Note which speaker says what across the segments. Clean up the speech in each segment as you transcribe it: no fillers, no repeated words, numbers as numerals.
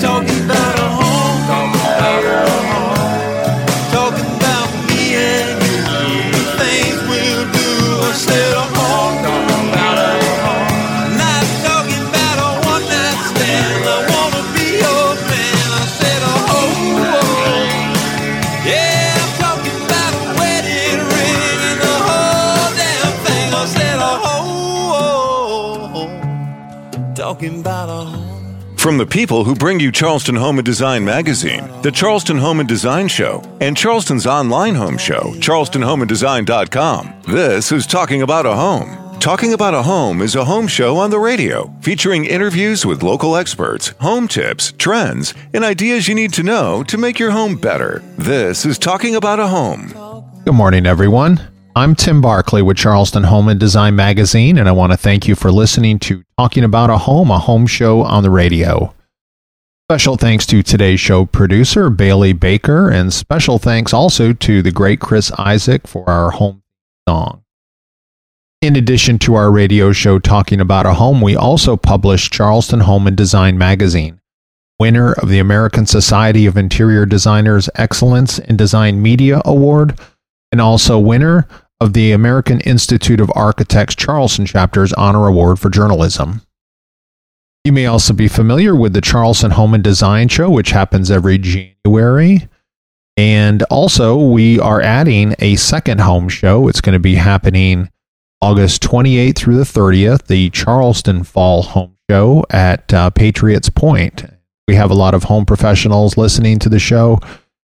Speaker 1: talking about a home, talking about me and you, the things we'll do instead of home, not talking about a one-night stand. I wanna be your man. I said a home, yeah, I'm talking about a wedding ring and the whole damn thing. I said a home, talking about a home.
Speaker 2: From the people who bring you Charleston Home and Design Magazine, the Charleston Home and Design Show, and Charleston's online home show, charlestonhomeanddesign.com, this is Talking About a Home. Talking About a Home is a home show on the radio, featuring interviews with local experts, home tips, trends, and ideas you need to know to make your home better. This is Talking About a Home.
Speaker 3: Good morning, everyone. I'm Tim Barkley with Charleston Home and Design Magazine, and I want to thank you for listening to Talking About a home show on the radio. Special thanks to today's show producer, Bailey Baker, and special thanks also to the great Chris Isaac for our home song. In addition to our radio show Talking About a Home, we also publish Charleston Home and Design Magazine, winner of the American Society of Interior Designers Excellence in Design Media Award, and also winner of the American Institute of Architects Charleston Chapter's Honor Award for Journalism. You may also be familiar with the Charleston Home and Design Show, which happens every January. And also, we are adding a second home show. It's going to be happening August 28th through the 30th, the Charleston Fall Home Show at Patriots Point. We have a lot of home professionals listening to the show.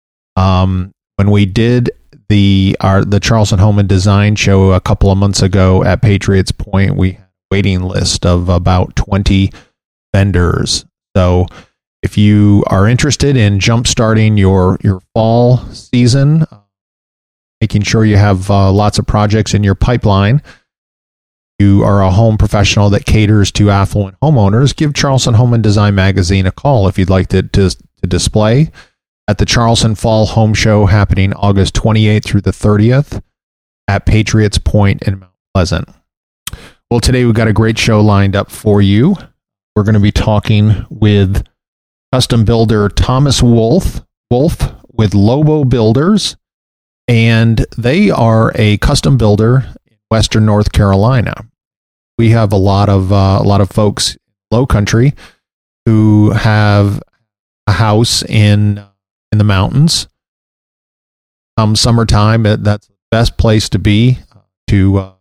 Speaker 3: When we did the Charleston Home and Design Show a couple of months ago at Patriots Point, we had a waiting list of about 20 vendors. So if you are interested in jump-starting your fall season, making sure you have lots of projects in your pipeline, you are a home professional that caters to affluent homeowners, give Charleston Home and Design Magazine a call if you'd like to display at the Charleston Fall Home Show happening August 28th through the 30th at Patriots Point in Mount Pleasant. Well, today we've got a great show lined up for you. We're going to be talking with custom builder Thomas Wolf with Lobo Builders, and they are a custom builder in Western North Carolina. We have a lot of folks in Low Country who have a house in the mountains. Summertime, that's the best place to be, to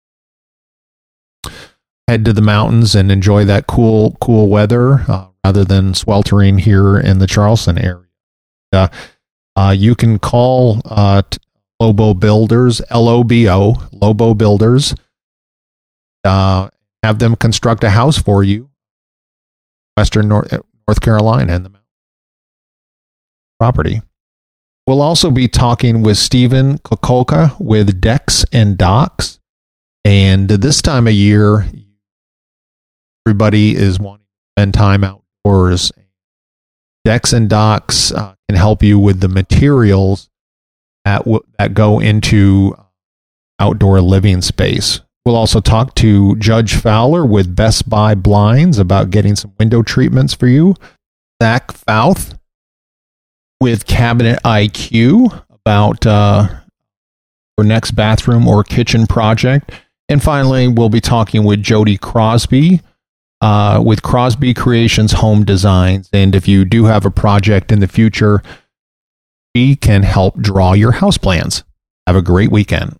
Speaker 3: head to the mountains and enjoy that cool weather rather than sweltering here in the Charleston area. You can call Lobo Builders, LOBO, Lobo Builders, have them construct a house for you, Western North Carolina, and the mountains property. We'll also be talking with Stephen Kokolka with Decks and Docks. And this time of year, everybody is wanting to spend time outdoors. Decks and Docks can help you with the materials that go into outdoor living space. We'll also talk to Judge Fowler with Best Buy Blinds about getting some window treatments for you. Zach Fouth with Cabinet IQ about your next bathroom or kitchen project. And finally, we'll be talking with Jody Crosby with Crosby Creations Home Designs. And if you do have a project in the future, we can help draw your house plans. Have a great weekend.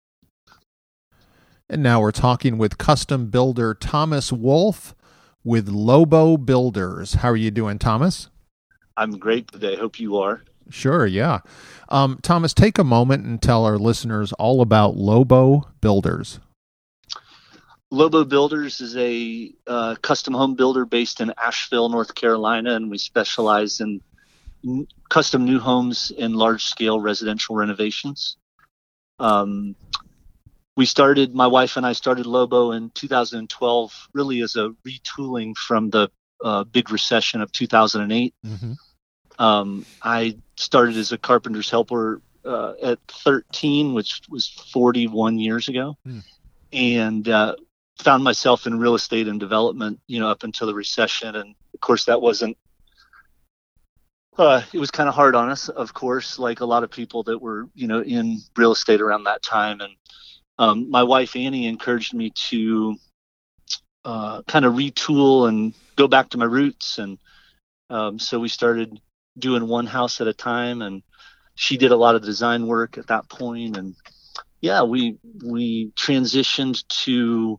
Speaker 3: And now we're talking with custom builder Thomas Wolf with Lobo Builders. How are you doing, Thomas?
Speaker 4: I'm great today. Hope you are.
Speaker 3: Sure, yeah. Thomas, take a moment and tell our listeners all about Lobo Builders.
Speaker 4: Lobo Builders is a custom home builder based in Asheville, North Carolina, and we specialize in custom new homes and large-scale residential renovations. My wife and I started Lobo in 2012, really as a retooling from the big recession of 2008. Mm-hmm. I started as a carpenter's helper at 13, which was 41 years ago, and found myself in real estate and development, up until the recession. And of course, that wasn't It was kind of hard on us, of course, like a lot of people that were, in real estate around that time. And my wife, Annie, encouraged me to kind of retool and go back to my roots. And so we started doing one house at a time, and she did a lot of design work at that point. And yeah, we transitioned to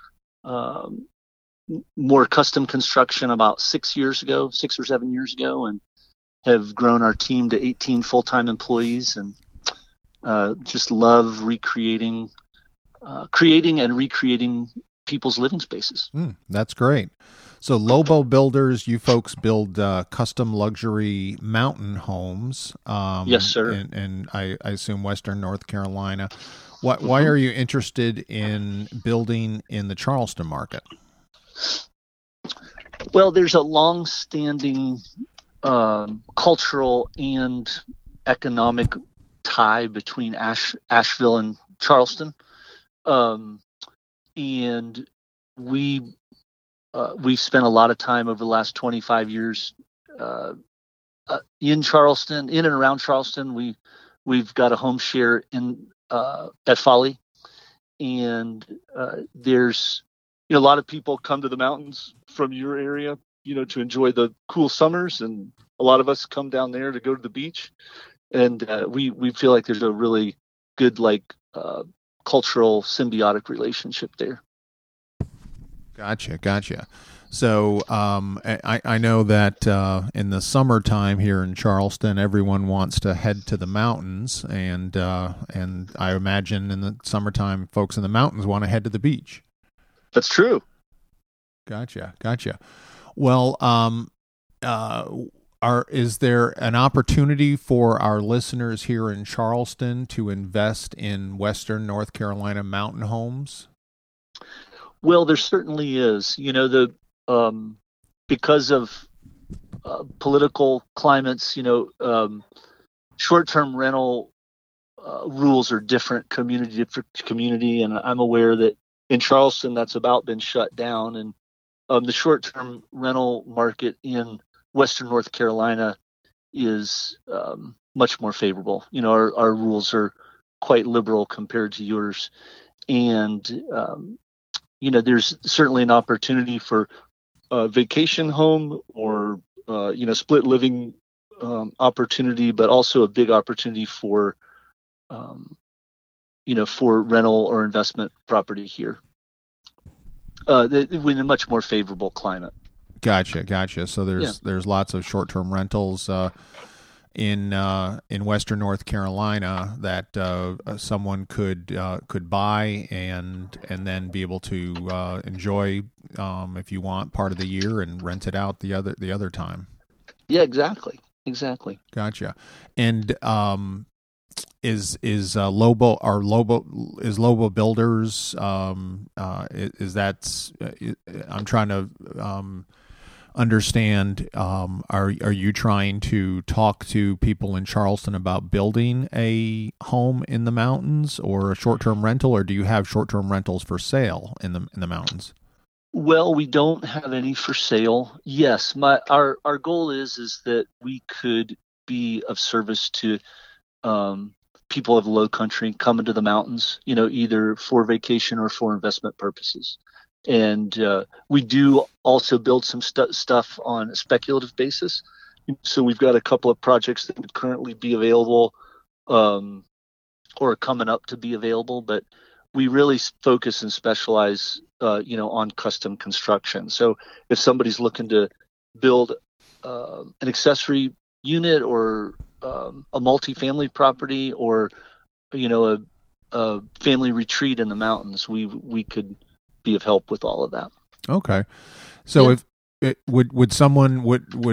Speaker 4: more custom construction about 6 or 7 years ago, and have grown our team to 18 full-time employees, and just love creating and recreating people's living spaces.
Speaker 3: That's great. So Lobo Builders, you folks build custom luxury mountain homes.
Speaker 4: Yes, sir.
Speaker 3: And I assume Western North Carolina. Why are you interested in building in the Charleston market?
Speaker 4: Well, there's a long-standing cultural and economic tie between Asheville and Charleston, and we've spent a lot of time over the last 25 years in Charleston, in and around Charleston. We've got a home share in at Folly, and there's a lot of people come to the mountains from your area, to enjoy the cool summers, and a lot of us come down there to go to the beach, and we feel like there's a really good cultural symbiotic relationship there.
Speaker 3: Gotcha. So I know that in the summertime here in Charleston, everyone wants to head to the mountains, and I imagine in the summertime, folks in the mountains want to head to the beach.
Speaker 4: That's true.
Speaker 3: Gotcha. Well, is there an opportunity for our listeners here in Charleston to invest in Western North Carolina mountain homes?
Speaker 4: Well, there certainly is. Because of political climates, short-term rental rules are different community to community, and I'm aware that in Charleston that's about been shut down, and the short-term rental market in Western North Carolina is much more favorable. Our rules are quite liberal compared to yours, and there's certainly an opportunity for a vacation home or split living opportunity, but also a big opportunity for for rental or investment property here with a much more favorable climate.
Speaker 3: Gotcha. So there's lots of short-term rentals in Western North Carolina that someone could buy and then be able to enjoy if you want part of the year and rent it out the other time.
Speaker 4: Yeah, exactly.
Speaker 3: Gotcha. And is Lobo Builders is that I'm trying to understand, are you trying to talk to people in Charleston about building a home in the mountains or a short-term rental, or do you have short-term rentals for sale in the mountains?
Speaker 4: Well, we don't have any for sale. Yes, our goal is that we could be of service to people of the Low Country coming to the mountains, either for vacation or for investment purposes. And we do also build some stuff on a speculative basis. So we've got a couple of projects that would currently be available or coming up to be available, but we really focus and specialize, on custom construction. So if somebody's looking to build an accessory unit or a multifamily property or, a family retreat in the mountains, we could be of help with all of that.
Speaker 3: Okay. So if someone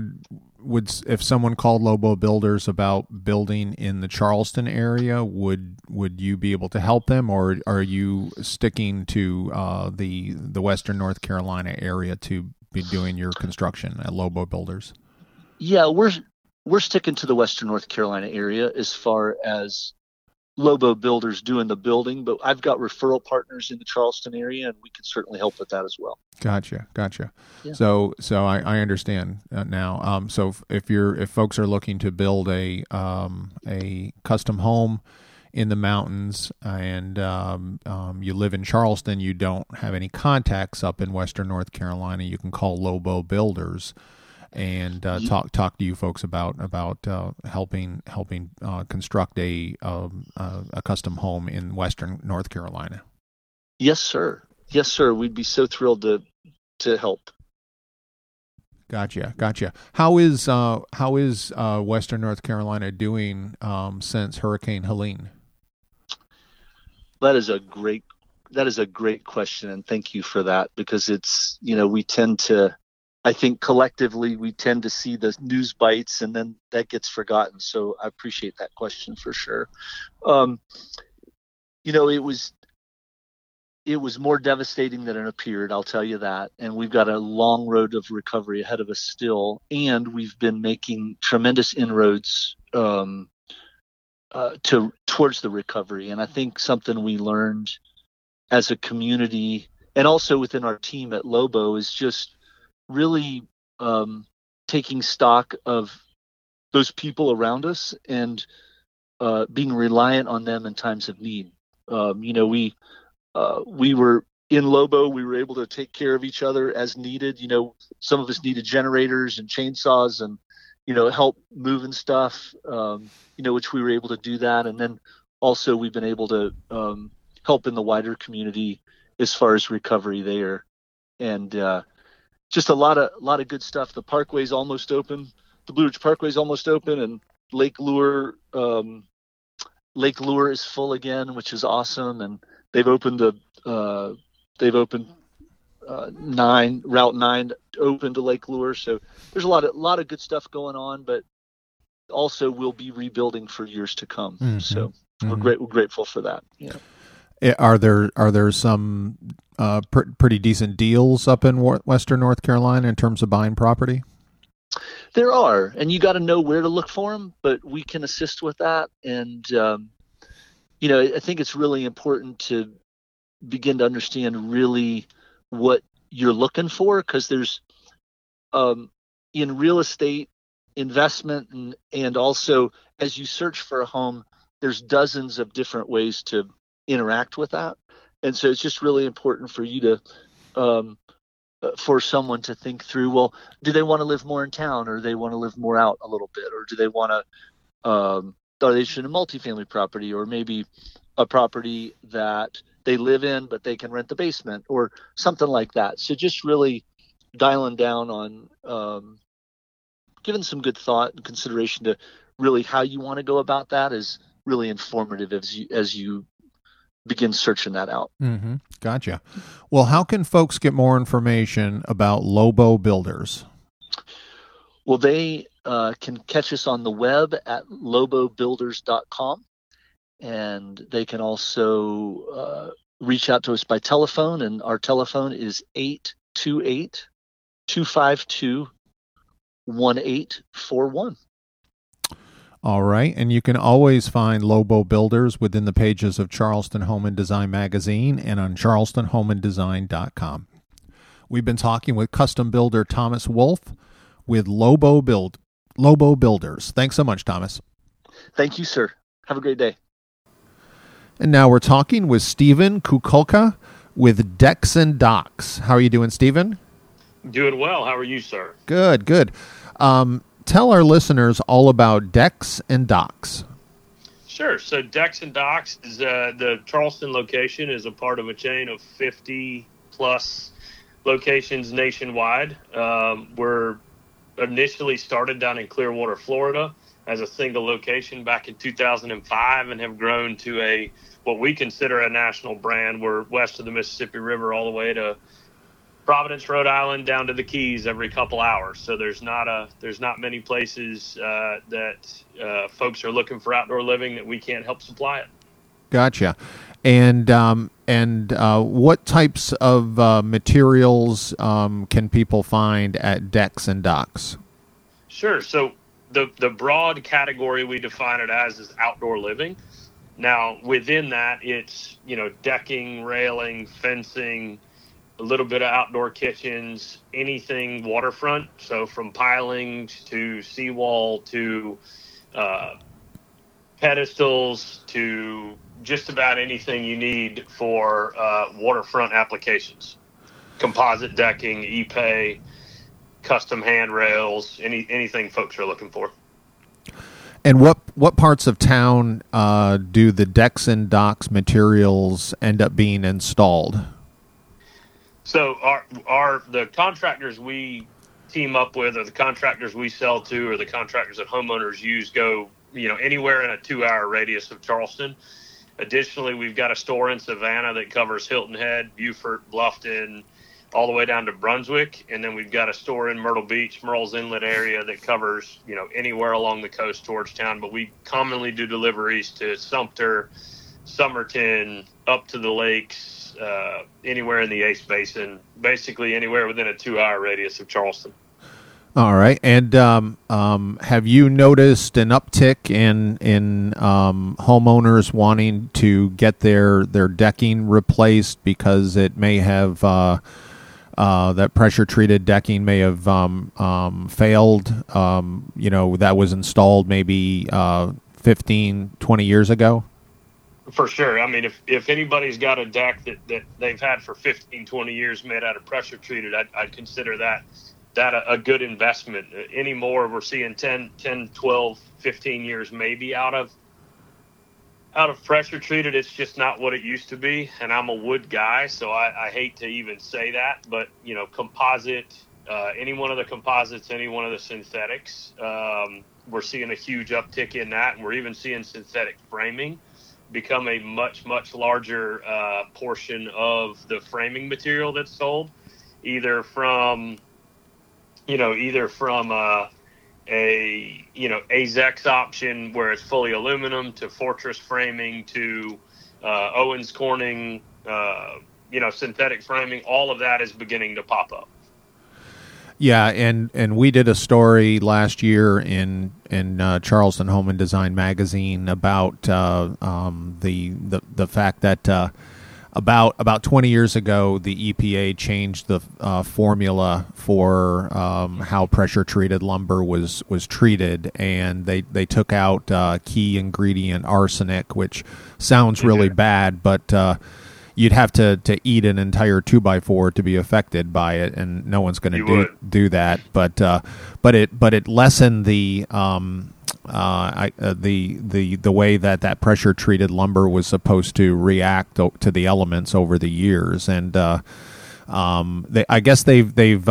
Speaker 3: called Lobo Builders about building in the Charleston area, would you be able to help them, or are you sticking to the Western North Carolina area to be doing your construction at Lobo Builders?
Speaker 4: Yeah, we're sticking to the Western North Carolina area as far as Lobo Builders doing the building, but I've got referral partners in the Charleston area, and we can certainly help with that as well.
Speaker 3: Gotcha.
Speaker 4: Yeah.
Speaker 3: So I understand now. So if folks are looking to build a custom home in the mountains and you live in Charleston, you don't have any contacts up in Western North Carolina, you can call Lobo Builders and talk to you folks about helping construct a custom home in Western North Carolina.
Speaker 4: Yes, sir. We'd be so thrilled to help.
Speaker 3: Gotcha. How is Western North Carolina doing since Hurricane Helene?
Speaker 4: That is a great question, and thank you for that, because it's, we tend to, I think collectively we tend to see the news bites and then that gets forgotten. So I appreciate that question for sure. It was more devastating than it appeared, I'll tell you that. And we've got a long road of recovery ahead of us still. And we've been making tremendous inroads towards the recovery. And I think something we learned as a community and also within our team at Lobo is just really taking stock of those people around us and being reliant on them in times of need. We were in Lobo, we were able to take care of each other as needed. Some of us needed generators and chainsaws and, help moving stuff, which we were able to do that. And then also we've been able to help in the wider community as far as recovery there. And just a lot of good stuff. The Parkway's almost open. The Blue Ridge Parkway's almost open, and Lake Lure is full again, which is awesome. And they've opened Route 9 open to Lake Lure. So there's a lot of good stuff going on, but also we'll be rebuilding for years to come. Mm-hmm. So we're grateful for that. Yeah.
Speaker 3: Are there some pretty decent deals up in Western North Carolina in terms of buying property?
Speaker 4: There are, and you got to know where to look for them, but we can assist with that. And, I think it's really important to begin to understand really what you're looking for, because there's in real estate investment and also as you search for a home, there's dozens of different ways to interact with that. And so it's just really important for you to for someone to think through, well, do they want to live more in town, or they want to live more out a little bit, or do they want to are they interested in a multifamily property, or maybe a property that they live in but they can rent the basement or something like that. So just really dialing down on giving some good thought and consideration to really how you want to go about that is really informative as you begin searching that out.
Speaker 3: Mm-hmm. Gotcha. Well, how can folks get more information about Lobo Builders?
Speaker 4: Well, they can catch us on the web at lobobuilders.com, and they can also reach out to us by telephone, and our telephone is 828-252-1841.
Speaker 3: All right, and you can always find Lobo Builders within the pages of Charleston Home and Design magazine and on charlestonhomeanddesign.com. We've been talking with custom builder Thomas Wolf with Lobo Builders. Thanks so much, Thomas.
Speaker 4: Thank you, sir. Have a great day.
Speaker 3: And now we're talking with Stephen Kukulka with Decks and Docks. How are you doing, Stephen?
Speaker 5: Doing well. How are you, sir?
Speaker 3: Good. Tell our listeners all about Decks and Docks.
Speaker 5: Sure. So Decks and Docks is the Charleston location is a part of a chain of 50-plus locations nationwide. We're initially started down in Clearwater, Florida, as a single location back in 2005, and have grown to what we consider a national brand. We're west of the Mississippi River all the way to Providence, Rhode Island, down to the Keys every couple hours. So there's not many places that folks are looking for outdoor living that we can't help supply it.
Speaker 3: Gotcha. And what types of materials can people find at Decks and Docks?
Speaker 5: Sure. So the broad category we define it as is outdoor living. Now, within that, it's, decking, railing, fencing, a little bit of outdoor kitchens, anything waterfront. So from pilings to seawall to pedestals to just about anything you need for waterfront applications. Composite decking, epay, custom handrails, anything folks are looking for.
Speaker 3: And what parts of town do the decks and docks materials end up being installed?
Speaker 5: So the contractors we team up with, or the contractors we sell to, or the contractors that homeowners use go, anywhere in a 2-hour radius of Charleston. Additionally, we've got a store in Savannah that covers Hilton Head, Beaufort, Bluffton, all the way down to Brunswick. And then we've got a store in Myrtle Beach, Murrells Inlet area that covers, anywhere along the coast towards town. But we commonly do deliveries to Sumter, Somerton, up to the lakes, anywhere in the Ace Basin, basically anywhere within a 2-hour radius of Charleston.
Speaker 3: All right. And have you noticed an uptick in homeowners wanting to get their decking replaced because it may have that pressure-treated decking may have failed, that was installed maybe 15, 20 years ago?
Speaker 5: For sure. I mean, if anybody's got a deck that they've had for 15, 20 years made out of pressure-treated, I'd consider that a good investment. Anymore, we're seeing 10, 12, 15 years maybe out of pressure treated. It's just not what it used to be. And I'm a wood guy, so I hate to even say that, but composite, any one of the composites, any one of the synthetics, we're seeing a huge uptick in that. And we're even seeing synthetic framing become a much, much larger portion of the framing material that's sold, either from a AZEX option where it's fully aluminum, to Fortress framing, to Owens Corning, synthetic framing. All of that is beginning to pop up.
Speaker 3: Yeah, and we did a story last year in Charleston Home and Design magazine about the fact that about 20 years ago the EPA changed the formula for how pressure treated lumber was treated, and they took out key ingredient arsenic, which sounds really bad, but you'd have to eat an entire 2x4 to be affected by it, and no one's going to do that. But it lessened the way that pressure treated lumber was supposed to react to the elements over the years, and I guess they've made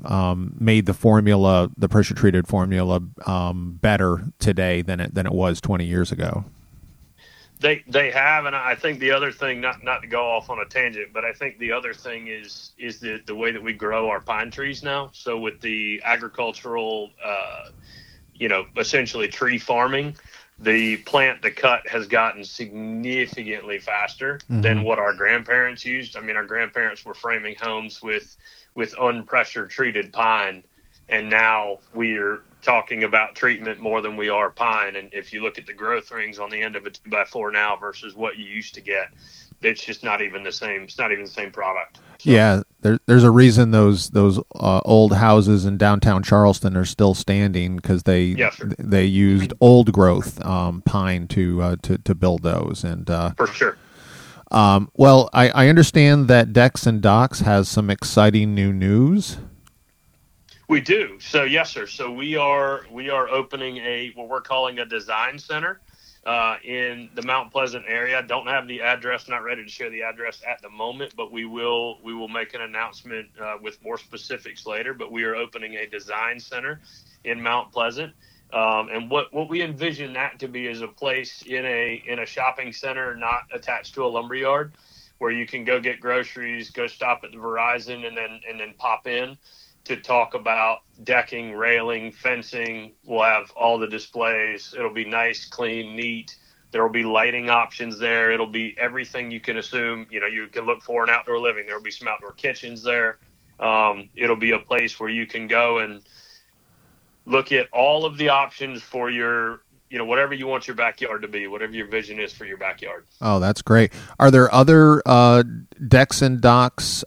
Speaker 3: the pressure treated formula better today than it was 20 years ago.
Speaker 5: They have, and I think the other thing, not to go off on a tangent, but I think the other thing is the way that we grow our pine trees now. So with the agricultural, essentially tree farming, the plant to cut has gotten significantly faster than what our grandparents used. I mean, our grandparents were framing homes with unpressure treated pine, and now we're talking about treatment more than we are pine. And if you look at the growth rings on the end of a 2x4 now versus what you used to get, it's just not even the same. It's not even the same product. So.
Speaker 3: Yeah, there's a reason those old houses in downtown Charleston are still standing, because they used old growth pine to build those. And
Speaker 5: for sure.
Speaker 3: Well, I understand that Decks and Docks has some exciting new news.
Speaker 5: We do. So yes, sir. So we are opening what we're calling a design center in the Mount Pleasant area. Don't have the address, not ready to share the address at the moment, but we will make an announcement with more specifics later. But we are opening a design center in Mount Pleasant. And what we envision that to be is a place in a shopping center, not attached to a lumberyard, where you can go get groceries, go stop at the Verizon, and then pop in to talk about decking, railing, fencing. We'll have all the displays. It'll be nice, clean, neat. There will be lighting options there. It'll be everything you can assume, you can look for in outdoor living. There will be some outdoor kitchens there. It'll be a place where you can go and look at all of the options for your whatever you want your backyard to be, whatever your vision is for your backyard.
Speaker 3: Oh, that's great. Are there other decks and docks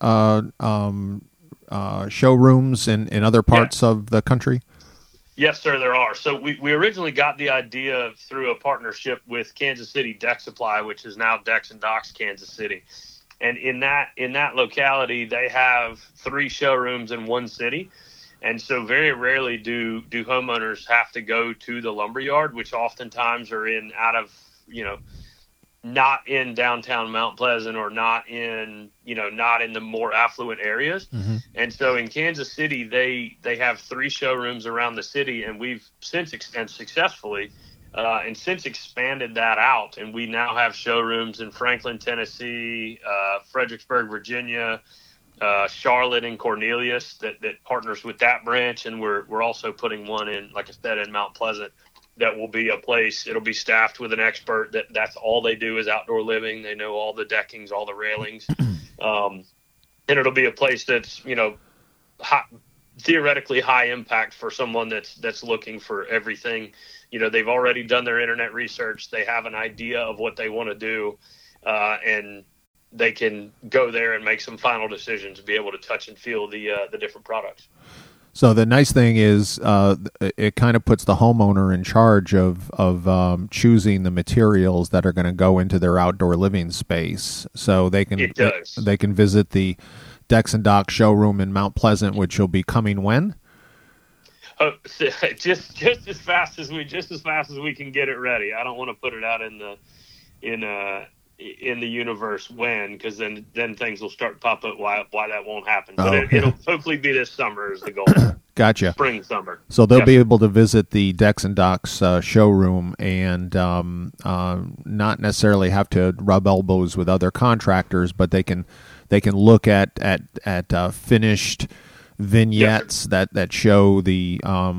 Speaker 3: showrooms in other parts of the country?
Speaker 5: Yes, sir, there are. So we originally got the idea through a partnership with Kansas City Deck Supply, which is now Decks and Docks Kansas City. And in that locality, they have 3 showrooms in one city. And so very rarely do homeowners have to go to the lumberyard, which oftentimes are not in downtown Mount Pleasant or not in the more affluent areas. Mm-hmm. And so in Kansas City, they have 3 showrooms around the city, and we've since successfully expanded that out. And we now have showrooms in Franklin, Tennessee, Fredericksburg, Virginia, Charlotte and Cornelius that partners with that branch. And we're also putting one in, like I said, in Mount Pleasant. That will be a place, it'll be staffed with an expert that's all they do is outdoor living. They know all the deckings, all the railings. And it'll be a place that's, theoretically high impact for someone that's looking for everything. They've already done their internet research. They have an idea of what they want to do, and they can go there and make some final decisions, be able to touch and feel the different products.
Speaker 3: So the nice thing is it kind of puts the homeowner in charge of choosing the materials that are going to go into their outdoor living space. So they can visit the Decks and Docks showroom in Mount Pleasant, which will be coming when?
Speaker 5: Oh, just as fast as we can get it ready. I don't want to put it out in the universe when, because then things will start to pop up why that won't happen. But it'll hopefully be this summer is the goal.
Speaker 3: Gotcha.
Speaker 5: Spring, summer.
Speaker 3: So they'll be able to visit the Decks and Docks showroom and not necessarily have to rub elbows with other contractors, but they can look at finished vignettes that show the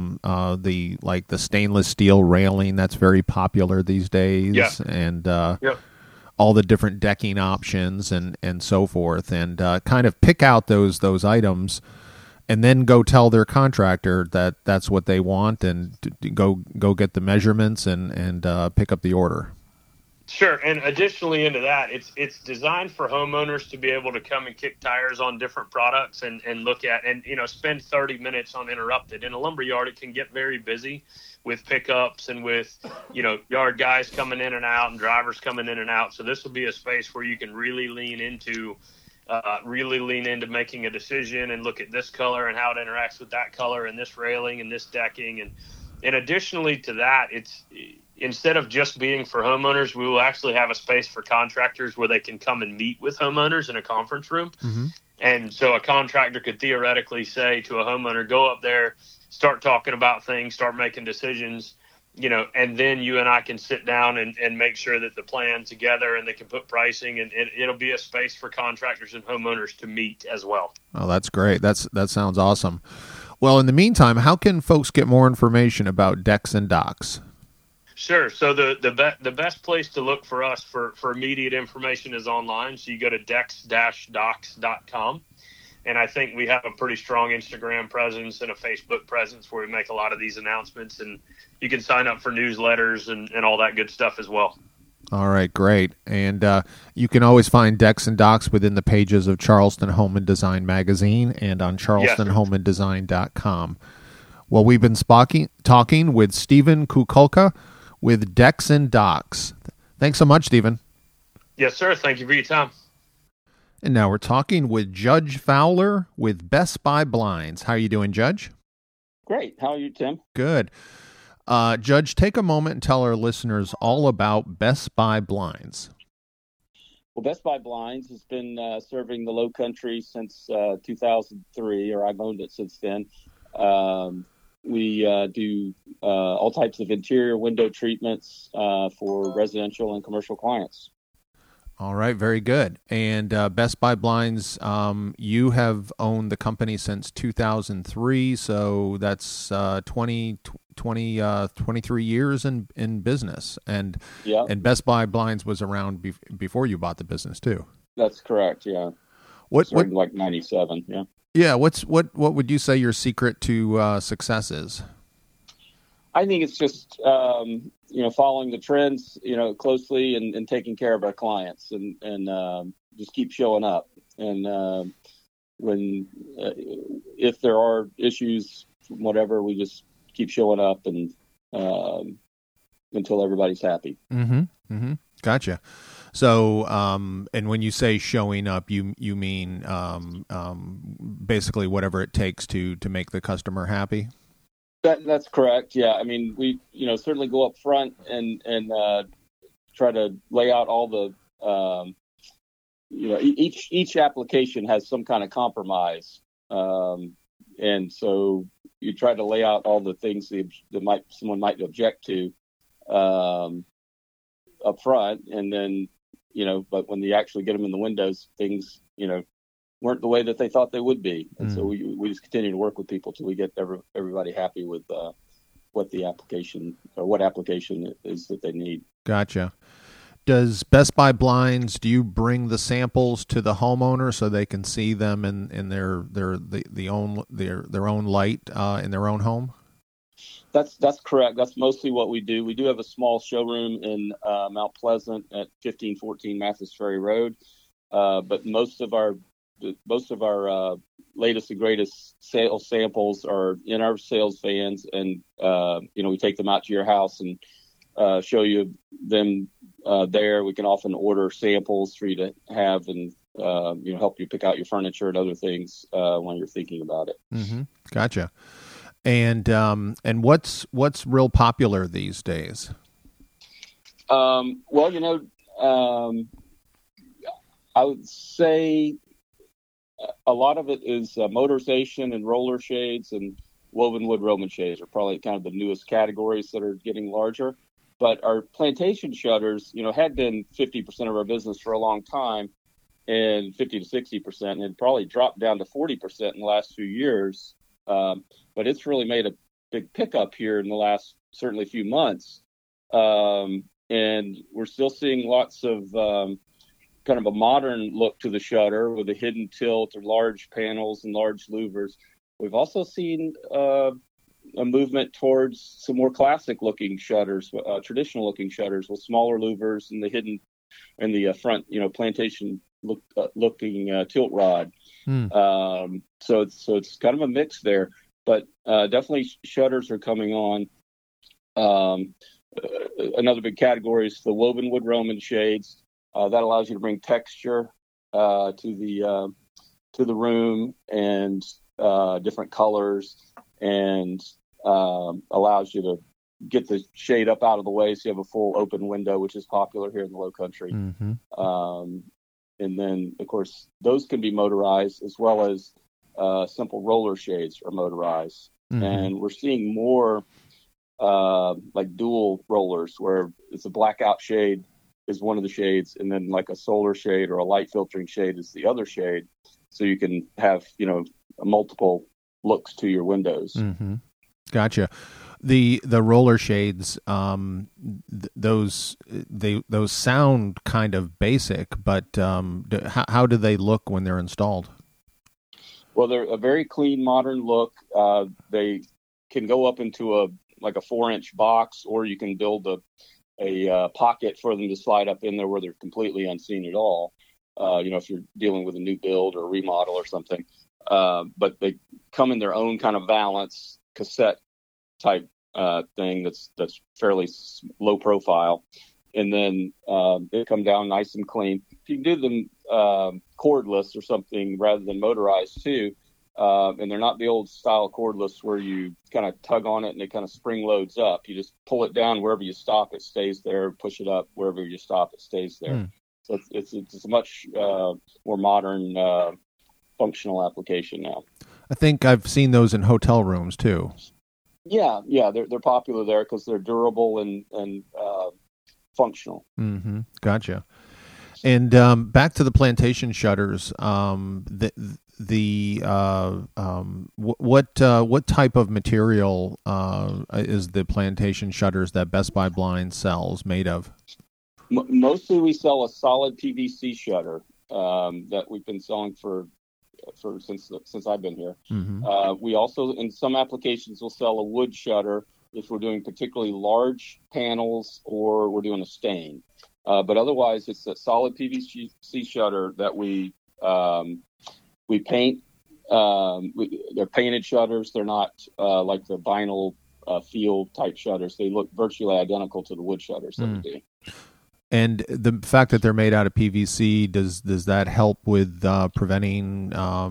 Speaker 3: stainless steel railing that's very popular these days, and all the different decking options and so forth, and kind of pick out those items, and then go tell their contractor that that's what they want, and go get the measurements and pick up the order.
Speaker 5: Sure, and additionally into that, it's designed for homeowners to be able to come and kick tires on different products and look at and spend 30 minutes uninterrupted. In a lumberyard, it can get very busy with pickups and with yard guys coming in and out and drivers coming in and out. So this will be a space where you can really lean into making a decision and look at this color and how it interacts with that color and this railing and this decking. And additionally to that, it's instead of just being for homeowners, we will actually have a space for contractors where they can come and meet with homeowners in a conference room. Mm-hmm. And so a contractor could theoretically say to a homeowner, go up there, start talking about things, start making decisions, and then you and I can sit down and make sure that the plan together, and they can put pricing, and it'll be a space for contractors and homeowners to meet as well.
Speaker 3: Oh, that's great. That sounds awesome. Well, in the meantime, how can folks get more information about Decks and Docks?
Speaker 5: Sure. So the best place to look for us for immediate information is online. So you go to decks-docks.com. And I think we have a pretty strong Instagram presence and a Facebook presence where we make a lot of these announcements, and you can sign up for newsletters and all that good stuff as well.
Speaker 3: All right, great. And you can always find Decks and Docks within the pages of Charleston Home and Design magazine and on charlestonhomeanddesign.com. Well, we've been talking with Stephen Kukulka with Decks and Docks. Thanks so much, Stephen.
Speaker 5: Yes, sir. Thank you for your time.
Speaker 3: And now we're talking with Judge Fowler with Best Buy Blinds. How are you doing, Judge?
Speaker 6: Great. How are you, Tim?
Speaker 3: Good. Judge, take a moment and tell our listeners all about Best Buy Blinds.
Speaker 6: Well, Best Buy Blinds has been serving the Low Country since 2003, or I've owned it since then. We do all types of interior window treatments for residential and commercial clients.
Speaker 3: All right, very good. And Best Buy Blinds, you have owned the company since 2003, so that's 23 years in business. And Best Buy Blinds was around before you bought the business too.
Speaker 6: That's correct. Yeah.
Speaker 3: What
Speaker 6: like 97? Yeah.
Speaker 3: Yeah. What would you say your secret to success is?
Speaker 6: I think it's just following the trends closely and taking care of our clients and just keep showing up. And when if there are issues, whatever, we just keep showing up and until everybody's happy.
Speaker 3: Mm-hmm. Mm-hmm. Gotcha. So, and when you say showing up, you mean basically whatever it takes to make the customer happy?
Speaker 6: That's correct. Yeah. I mean, we certainly go up front and try to lay out all the each application has some kind of compromise, and so you try to lay out all the things that someone might object to up front, and then but when you actually get them in the windows, things weren't the way that they thought they would be, and so we just continue to work with people till we get everybody happy with what application is that they need.
Speaker 3: Gotcha. Does Best Buy Blinds, do you bring the samples to the homeowner so they can see them in their own light in their own home?
Speaker 6: That's correct. That's mostly what we do. We do have a small showroom in Mount Pleasant at 1514 Mathis Ferry Road, but most of our latest and greatest sales samples are in our sales vans, and we take them out to your house and show you them there. We can often order samples for you to have and help you pick out your furniture and other things when you're thinking about it.
Speaker 3: Mm-hmm. Gotcha. And what's real popular these days?
Speaker 6: I would say a lot of it is motorization and roller shades, and woven wood Roman shades are probably kind of the newest categories that are getting larger. But our plantation shutters, had been 50% of our business for a long time, and 50 to 60%, and it probably dropped down to 40% in the last few years. But it's really made a big pickup here in the last certainly few months. And we're still seeing lots of kind of a modern look to the shutter with a hidden tilt or large panels and large louvers. We've also seen a movement towards some more classic looking shutters, traditional looking shutters with smaller louvers and the hidden and the front, plantation looking tilt rod. So it's kind of a mix there, but definitely shutters are coming on. Another big category is the woven wood Roman shades. That allows you to bring texture to the room and different colors, and allows you to get the shade up out of the way so you have a full open window, which is popular here in the Low Country. Mm-hmm. And then, of course, those can be motorized as well as simple roller shades are motorized. Mm-hmm. And we're seeing more like dual rollers where it's a blackout shade is one of the shades, and then like a solar shade or a light filtering shade is the other shade. So you can have, multiple looks to your windows. Mm-hmm.
Speaker 3: Gotcha. The roller shades, those sound kind of basic, but how do they look when they're installed?
Speaker 6: Well, they're a very clean, modern look. They can go up into a 4-inch box, or you can build a pocket for them to slide up in there where they're completely unseen at all. If you're dealing with a new build or remodel or something. But they come in their own kind of valance cassette type thing that's fairly low profile, and then they come down nice and clean. You can do them cordless or something rather than motorized too, and they're not the old style cordless where you kind of tug on it and it kind of spring loads up. You just pull it down wherever you stop, it stays there. Push it up wherever you stop, it stays there. So it's a much more modern functional application now.
Speaker 3: I think I've seen those in hotel rooms too.
Speaker 6: Yeah, they're popular there because they're durable and functional.
Speaker 3: Mm-hmm. Gotcha. And back to the plantation shutters. What type of material is the plantation shutters that Best Buy Blinds sells made of?
Speaker 6: Mostly, we sell a solid PVC shutter that we've been selling for since I've been here. Mm-hmm. We also, in some applications, will sell a wood shutter if we're doing particularly large panels or we're doing a stain. But otherwise, it's a solid PVC shutter that we paint. They're painted shutters. They're not like the vinyl field type shutters. They look virtually identical to the wood shutters that we do.
Speaker 3: And the fact that they're made out of PVC, does that help with preventing,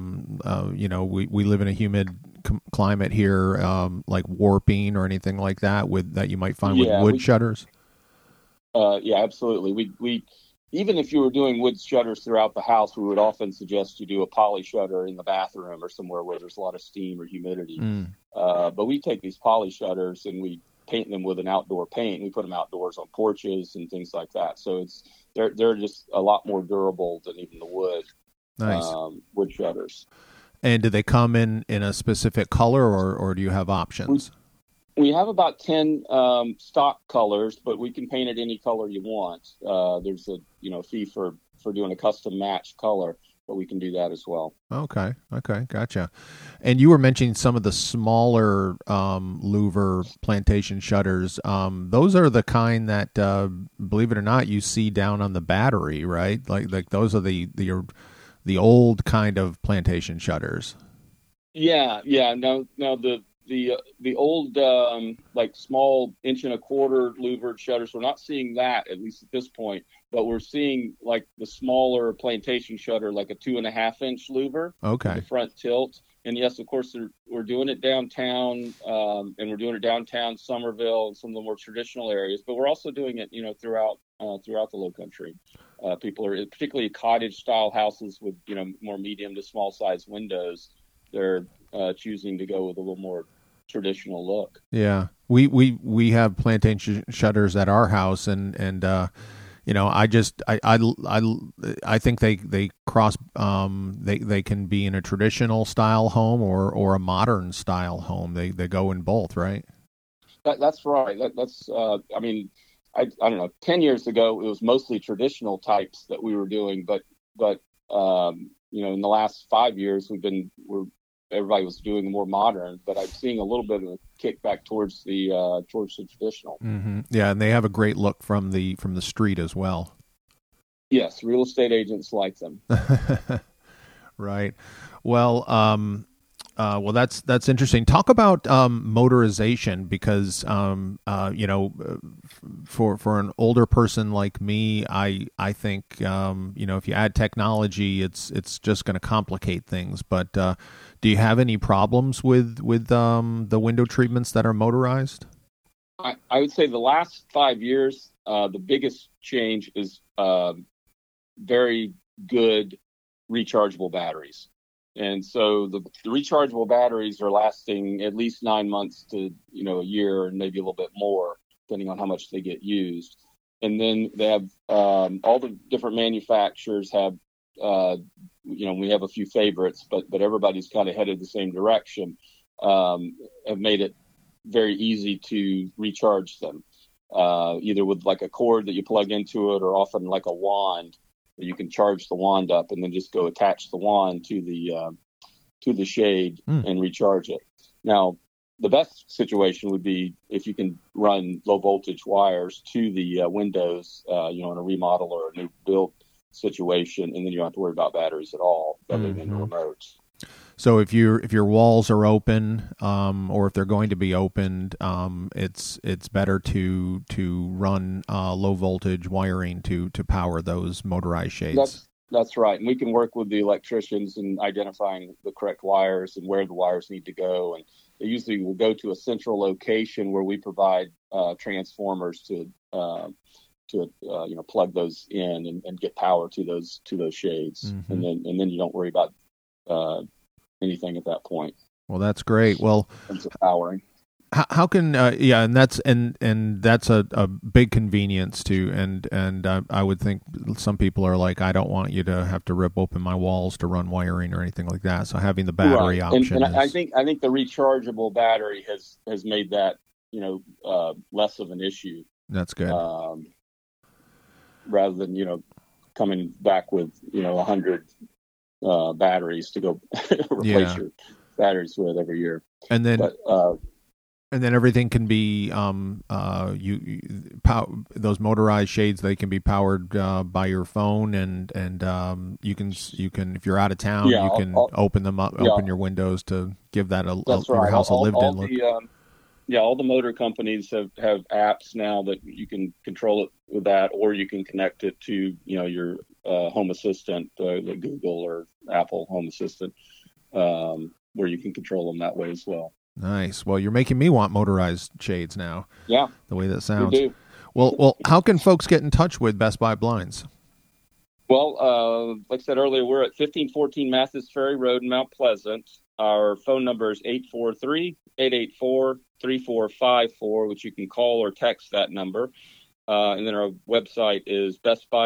Speaker 3: we live in a humid climate here, like warping or anything like that that you might find with wood shutters?
Speaker 6: Yeah, absolutely. We even if you were doing wood shutters throughout the house, we would often suggest you do a poly shutter in the bathroom or somewhere where there's a lot of steam or humidity. But we take these poly shutters and we paint them with an outdoor paint. We put them outdoors on porches and things like that. So they're just a lot more durable than even the wood.
Speaker 3: Nice.
Speaker 6: Wood shutters.
Speaker 3: And do they come in a specific color, or do you have options?
Speaker 6: We have about 10 stock colors, but we can paint it any color you want. There's a fee for doing a custom match color, but we can do that as well. Okay, gotcha. And you were mentioning some of the smaller louver plantation shutters. Those are the kind that, believe it or not, you see down on the Battery, right? Like those are the old kind of plantation shutters. Yeah. No, the old like small 1.25 louvered shutters, we're not seeing that, at least at this point, but we're seeing like the smaller plantation shutter, like a 2.5-inch louver. Okay. The front tilt. And yes, of course, we're doing it downtown, and we're doing it downtown Somerville and some of the more traditional areas, but we're also doing it, throughout the Lowcountry. People are, particularly cottage style houses with, more medium to small size windows. They're choosing to go with a little more traditional look. Yeah, we have plantation shutters at our house, and I think they cross. They can be in a traditional style home or a modern style home. They go in both, right? That's right. That's I don't know. 10 years ago, it was mostly traditional types that we were doing, but in the last 5 years, everybody was doing more modern, but I'm seeing a little bit of a kickback towards the traditional. Mm-hmm. Yeah, and they have a great look from the street as well. Yes, real estate agents like them. Right. Well, that's interesting. Talk about motorization, because for an older person like me, I think if you add technology, it's just going to complicate things. But do you have any problems with the window treatments that are motorized? I would say the last 5 years, the biggest change is very good rechargeable batteries. And so the rechargeable batteries are lasting at least 9 months to, a year, and maybe a little bit more, depending on how much they get used. And then they have all the different manufacturers have, we have a few favorites, but everybody's kind of headed the same direction, have made it very easy to recharge them, either with like a cord that you plug into it, or often like a wand. You can charge the wand up and then just go attach the wand to the shade and recharge it. Now, the best situation would be if you can run low voltage wires to the windows, in a remodel or a new build situation, and then you don't have to worry about batteries at all, other than the remotes. So if your walls are open, or if they're going to be opened, it's better to run low voltage wiring to power those motorized shades. That's right, and we can work with the electricians in identifying the correct wires and where the wires need to go. And they usually will go to a central location where we provide transformers to plug those in and get power to those shades, mm-hmm. and then you don't worry about anything at that point. Well, that's great. Well, in terms of powering. How can and that's a big convenience too, and I would think some people are like, I don't want you to have to rip open my walls to run wiring or anything like that. So having the battery option, and I think the rechargeable battery has made that less of an issue. That's good. Rather than coming back with 100 batteries to go replace your batteries with every year. And then
Speaker 3: And then everything can be those motorized shades. They can be powered by your phone, and you can if you're out of town, you can open them up, open your windows to give that your house a lived-in look.
Speaker 6: All the motor companies have apps now that you can control it with that, or you can connect it to your home assistant, like Google or Apple Home Assistant, where you can control them that way as well.
Speaker 3: Nice. Well, you're making me want motorized shades now.
Speaker 6: Yeah.
Speaker 3: The way that sounds.
Speaker 6: You do.
Speaker 3: Well, how can folks get in touch with Best Buy Blinds?
Speaker 6: Well, like I said earlier, we're at 1514 Mathis Ferry Road in Mount Pleasant. Our phone number is 843-884-3454, which you can call or text that number. And then our website is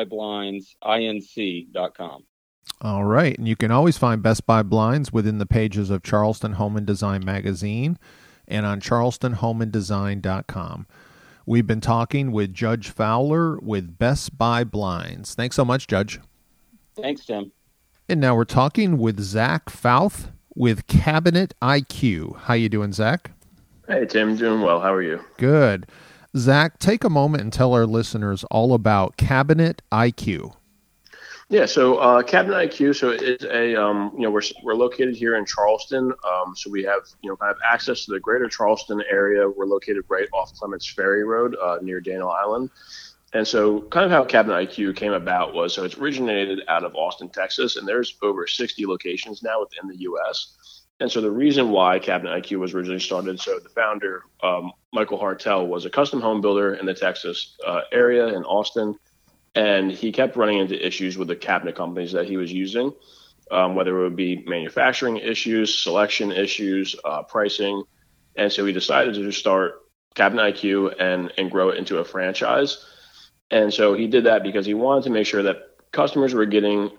Speaker 6: bestbuyblindsinc.com.
Speaker 3: All right. And you can always find Best Buy Blinds within the pages of Charleston Home and Design magazine and on charlestonhomeanddesign.com. We've been talking with Judge Fowler with Best Buy Blinds. Thanks so much, Judge.
Speaker 6: Thanks, Tim.
Speaker 3: And now we're talking with Zach Fouth with Cabinet IQ. How you doing, Zach?
Speaker 7: Hey, Tim. Doing well. How are you?
Speaker 3: Good. Zach, take a moment and tell our listeners all about Cabinet IQ.
Speaker 7: Yeah, so Cabinet IQ, so it's a we're located here in Charleston, so we have kind of access to the greater Charleston area. We're located right off Clements Ferry Road near Daniel Island, and so kind of how Cabinet IQ came about was so it's originated out of Austin, Texas, and there's over 60 locations now within the U.S. And so the reason why Cabinet IQ was originally started, so the founder Michael Hartel was a custom home builder in the Texas area in Austin. And he kept running into issues with the cabinet companies that he was using, whether it would be manufacturing issues, selection issues, pricing. And so he decided to start Cabinet IQ and grow it into a franchise. And so he did that because he wanted to make sure that customers were getting,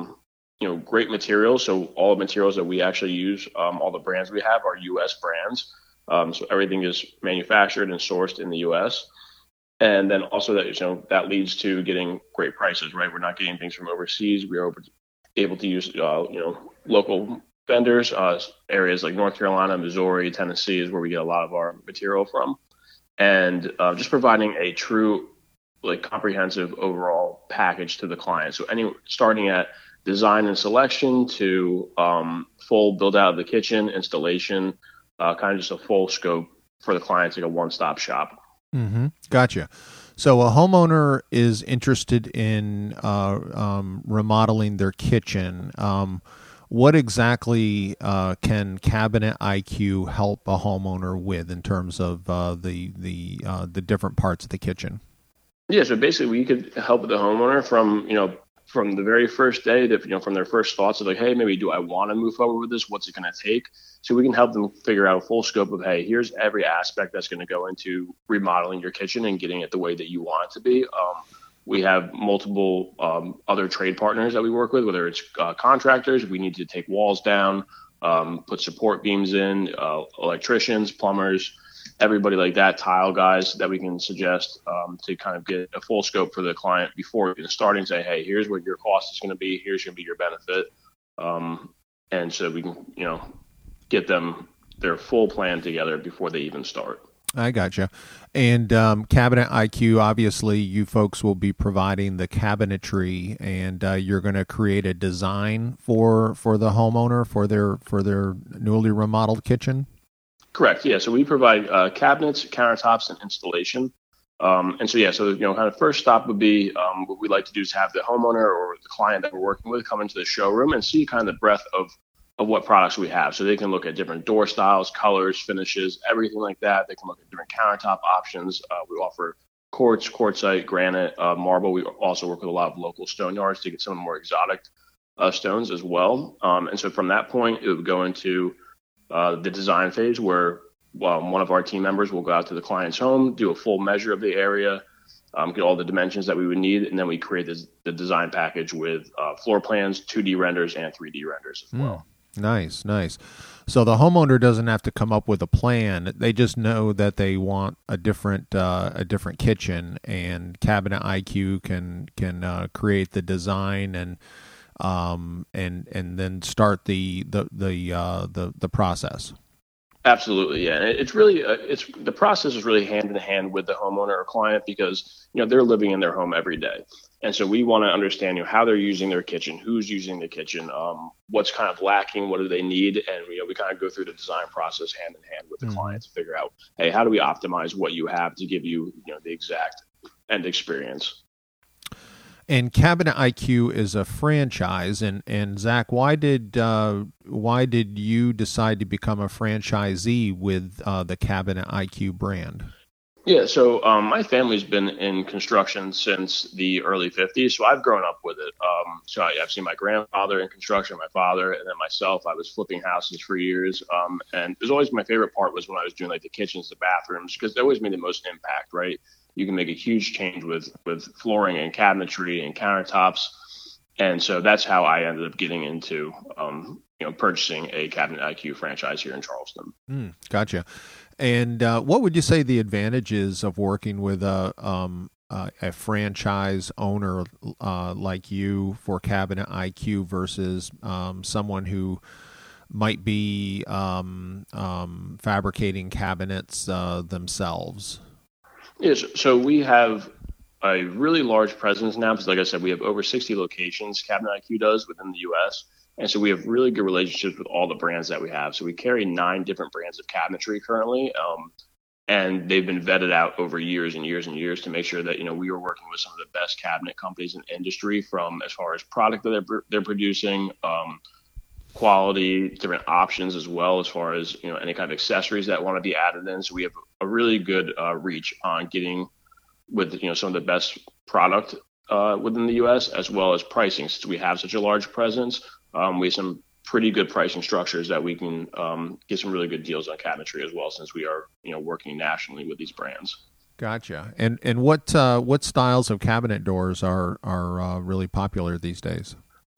Speaker 7: great materials. So all the materials that we actually use, all the brands we have are U.S. brands. So everything is manufactured and sourced in the U.S. And then also that, that leads to getting great prices, right? We're not getting things from overseas. We are able to use, local vendors, areas like North Carolina, Missouri, Tennessee is where we get a lot of our material from. And just providing a true, comprehensive overall package to the client. So starting at design and selection to full build out of the kitchen, installation, kind of just a full scope for the clients, like a one-stop shop.
Speaker 3: Mm-hmm. Gotcha. So a homeowner is interested in remodeling their kitchen. What exactly can Cabinet IQ help a homeowner with in terms of the different parts of the kitchen?
Speaker 7: Yeah, so basically we could help the homeowner from the very first day that, from their first thoughts of hey, maybe do I want to move forward with this? What's it going to take? So we can help them figure out a full scope of, hey, here's every aspect that's going to go into remodeling your kitchen and getting it the way that you want it to be. We have multiple other trade partners that we work with, whether it's contractors, we need to take walls down, put support beams in, electricians, plumbers, everybody like that, tile guys that we can suggest to kind of get a full scope for the client before even starting, say, hey, here's what your cost is going to be, here's going to be your benefit. And so we can, get them their full plan together before they even start.
Speaker 3: I gotcha. And Cabinet IQ, obviously, you folks will be providing the cabinetry, and you're going to create a design for the homeowner for their newly remodeled kitchen.
Speaker 7: Correct. Yeah. So we provide cabinets, countertops, and installation. Kind of first stop would be what we like to do is have the homeowner or the client that we're working with come into the showroom and see kind of the breadth of what products we have. So they can look at different door styles, colors, finishes, everything like that. They can look at different countertop options. We offer quartz, quartzite, granite, marble. We also work with a lot of local stone yards to get some of the more exotic stones as well. And so from that point, it would go into the design phase where one of our team members will go out to the client's home, do a full measure of the area, get all the dimensions that we would need, and then we create the design package with floor plans, 2D renders, and 3D renders as well.
Speaker 3: Nice. So the homeowner doesn't have to come up with a plan. They just know that they want a different kitchen, and Cabinet IQ can create the design and then start the process.
Speaker 7: Absolutely, yeah. And it's really it's the process is really hand in hand with the homeowner or client because they're living in their home every day, and so we want to understand how they're using their kitchen, who's using the kitchen, what's kind of lacking, what do they need, and we kind of go through the design process hand in hand with the client to figure out, hey, how do we optimize what you have to give you the exact end experience.
Speaker 3: And Cabinet IQ is a franchise, and Zach, why did you decide to become a franchisee with the Cabinet IQ brand?
Speaker 7: Yeah, so my family's been in construction since the early 50s, so I've grown up with it. So I've seen my grandfather in construction, my father, and then myself. I was flipping houses for years, and it was always my favorite part was when I was doing like the kitchens, the bathrooms, because they always made the most impact, right? You can make a huge change with flooring and cabinetry and countertops, and so that's how I ended up getting into purchasing a Cabinet IQ franchise here in Charleston.
Speaker 3: Gotcha. And what would you say the advantages of working with a franchise owner like you for Cabinet IQ versus someone who might be fabricating cabinets themselves?
Speaker 7: Yes, so we have a really large presence now because, like I said, we have over 60 locations, Cabinet IQ does, within the U.S., and so we have really good relationships with all the brands that we have. So we carry 9 different brands of cabinetry currently, and they've been vetted out over years and years and years to make sure that we are working with some of the best cabinet companies in the industry, from as far as product that they're producing, quality, different options, as well as far as any kind of accessories that want to be added in. So we have a really good reach on getting with some of the best product within the U.S. as well as pricing. Since we have such a large presence, we have some pretty good pricing structures that we can get some really good deals on cabinetry as well, since we are working nationally with these brands.
Speaker 3: Gotcha. And what styles of cabinet doors are really popular these days?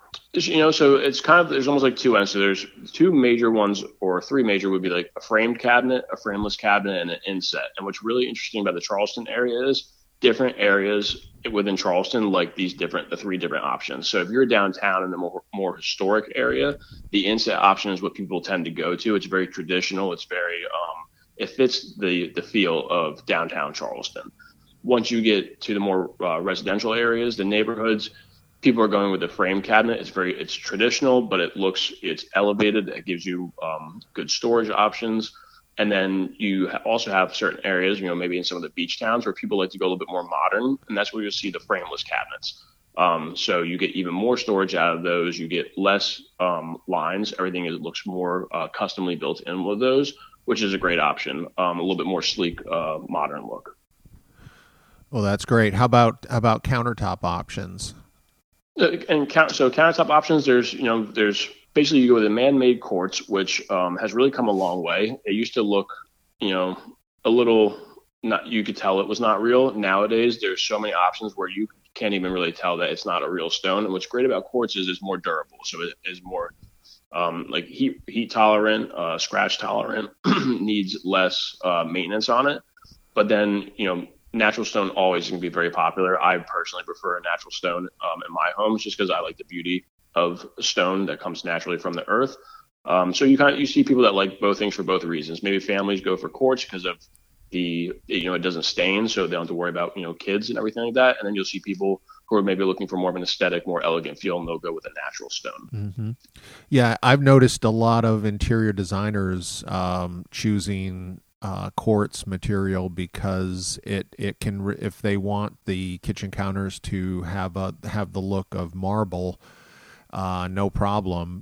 Speaker 7: So it's kind of, there's almost like two ends. So there's 2 major ones, or 3 major would be like a framed cabinet, a frameless cabinet, and an inset. And what's really interesting about the Charleston area is different areas within Charleston like the 3 different options. So if you're downtown in the more historic area, the inset option is what people tend to go to. It's very traditional. It's very it fits the feel of downtown Charleston. Once you get to the more residential areas, the neighborhoods, people are going with the frame cabinet. It's traditional, but it's elevated. It gives you good storage options. And then you also have certain areas, maybe in some of the beach towns, where people like to go a little bit more modern, and that's where you'll see the frameless cabinets. So you get even more storage out of those. You get less lines. Everything looks more customly built in with those, which is a great option. A little bit more sleek, modern look.
Speaker 3: Well, that's great. How about countertop options?
Speaker 7: So countertop options, there's basically you go with the man-made quartz, which has really come a long way. It used to look, a little, you could tell it was not real. Nowadays, there's so many options where you can't even really tell that it's not a real stone. And what's great about quartz is it's more durable. So it is more like heat tolerant, scratch tolerant, needs less maintenance on it. But then, natural stone always going to be very popular. I personally prefer a natural stone in my homes just because I like the beauty of stone that comes naturally from the earth. So you see people that like both things for both reasons. Maybe families go for quartz because of it doesn't stain, so they don't have to worry about kids and everything like that. And then you'll see people who are maybe looking for more of an aesthetic, more elegant feel, and they'll go with a natural stone.
Speaker 3: Mm-hmm. Yeah, I've noticed a lot of interior designers choosing quartz material because it can, if they want the kitchen counters to have the look of marble, no problem.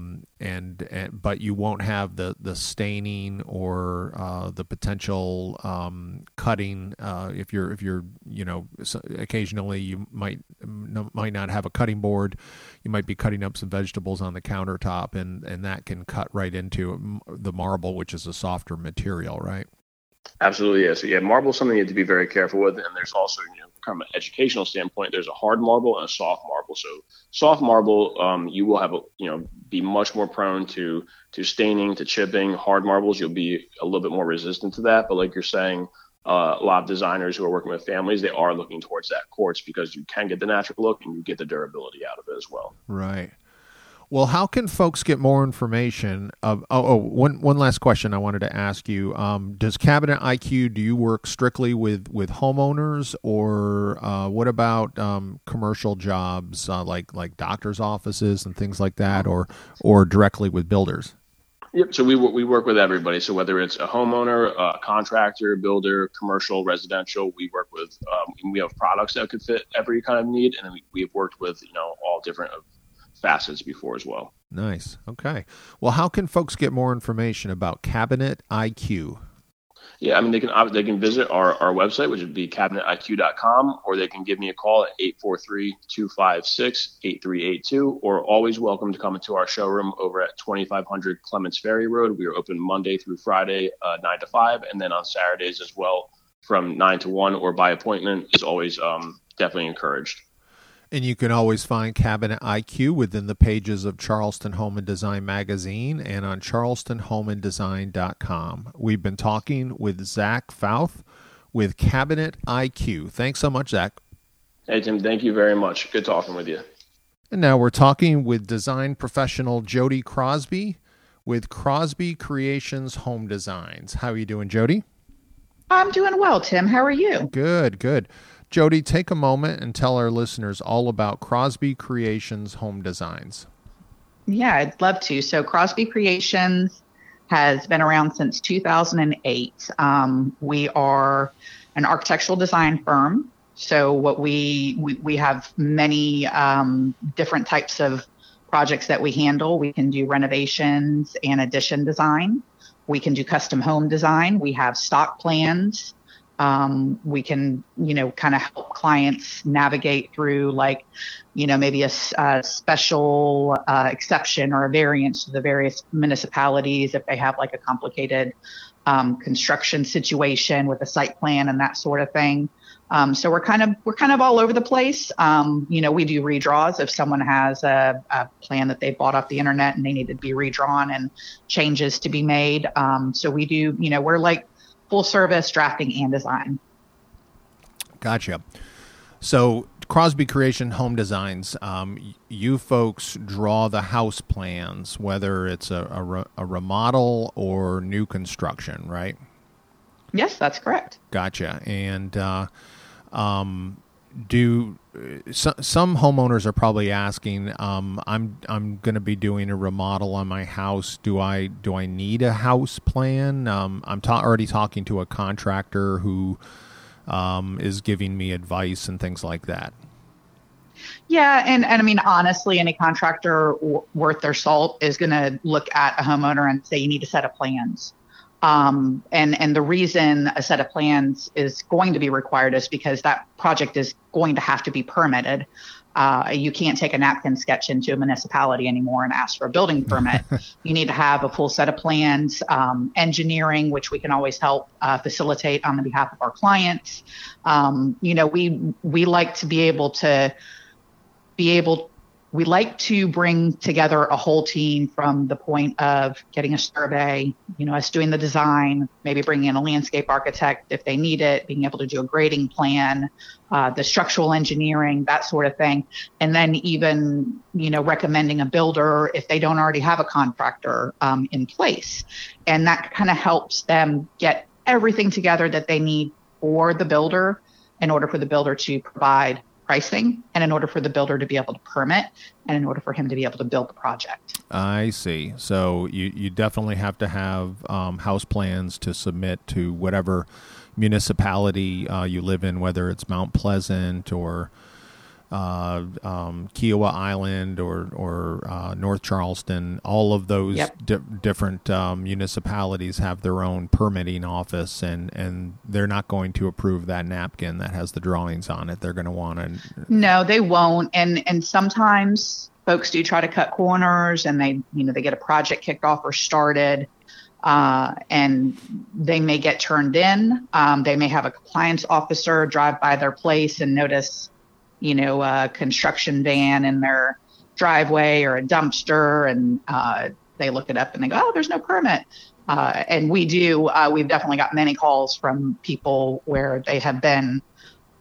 Speaker 3: But you won't have the staining or the potential cutting. If you're occasionally you might not have a cutting board. You might be cutting up some vegetables on the countertop, and that can cut right into the marble, which is a softer material, right?
Speaker 7: Absolutely, yes. Yeah, marble is something you have to be very careful with, and there's also, from an educational standpoint, there's a hard marble and a soft marble. So soft marble, you will have be much more prone to staining, to chipping. Hard marbles, you'll be a little bit more resistant to that. But like you're saying, a lot of designers who are working with families, they are looking towards that quartz because you can get the natural look and you get the durability out of it as well.
Speaker 3: Right. Well, how can folks get more information? One last question I wanted to ask you. Does Cabinet IQ, do you work strictly with homeowners, or what about commercial jobs like doctors' offices and things like that, or directly with builders?
Speaker 7: Yep. So we work with everybody. So whether it's a homeowner, a contractor, builder, commercial, residential, we work with. We have products that could fit every kind of need, and we've worked with all different facets before as well.
Speaker 3: Nice. Okay. Well, how can folks get more information about Cabinet IQ?
Speaker 7: Yeah, I mean, they can visit our website, which would be cabinetiq.com, or they can give me a call at 843-256-8382, or always welcome to come into our showroom over at 2500 Clements Ferry Road. We are open Monday through Friday, 9 to 5, and then on Saturdays as well from 9 to 1, or by appointment is always definitely encouraged.
Speaker 3: And you can always find Cabinet IQ within the pages of Charleston Home and Design magazine and on charlestonhomeanddesign.com. We've been talking with Zach Fouth with Cabinet IQ. Thanks so much, Zach.
Speaker 7: Hey, Tim, thank you very much. Good talking with you.
Speaker 3: And now we're talking with design professional Jody Crosby with Crosby Creations Home Designs. How are you doing, Jody?
Speaker 8: I'm doing well, Tim. How are you?
Speaker 3: Good. Jody, take a moment and tell our listeners all about Crosby Creations Home Designs.
Speaker 8: Yeah, I'd love to. So Crosby Creations has been around since 2008. We are an architectural design firm. So what we have many different types of projects that we handle. We can do renovations and addition design. We can do custom home design. We have stock plans. We can, kind of help clients navigate through maybe a special exception or a variance to the various municipalities if they have like a complicated construction situation with a site plan and that sort of thing. So we're kind of all over the place. We do redraws if someone has a plan that they bought off the internet and they need to be redrawn and changes to be made. So we do, we're like full service drafting and design.
Speaker 3: Gotcha. So Crosby Creation Home Designs, you folks draw the house plans, whether it's a remodel or new construction, right?
Speaker 8: Yes, that's correct.
Speaker 3: Gotcha. And some homeowners are probably asking, I'm going to be doing a remodel on my house. Do I need a house plan? I'm already talking to a contractor who is giving me advice and things like that.
Speaker 8: Yeah, and I mean, honestly, any contractor worth their salt is going to look at a homeowner and say, you need a set of plans. And the reason a set of plans is going to be required is because that project is going to have to be permitted. You can't take a napkin sketch into a municipality anymore and ask for a building permit. You need to have a full set of plans, engineering, which we can always help facilitate on the behalf of our clients. We like to we like to bring together a whole team from the point of getting a survey, us doing the design, maybe bringing in a landscape architect if they need it, being able to do a grading plan, the structural engineering, that sort of thing. And then even, recommending a builder if they don't already have a contractor in place. And that kind of helps them get everything together that they need for the builder in order for the builder to provide pricing, and in order for the builder to be able to permit, and in order for him to be able to build the project.
Speaker 3: I see. So you definitely have to have house plans to submit to whatever municipality you live in, whether it's Mount Pleasant or Kiowa Island or North Charleston. All of those different municipalities have their own permitting office, and they're not going to approve that napkin that has the drawings on it. They're going to want to.
Speaker 8: No, they won't. And sometimes folks do try to cut corners, and they get a project kicked off or started. And they may get turned in. They may have a compliance officer drive by their place and notice a construction van in their driveway or a dumpster, and they look it up and they go, oh, there's no permit. And we've definitely got many calls from people where they have been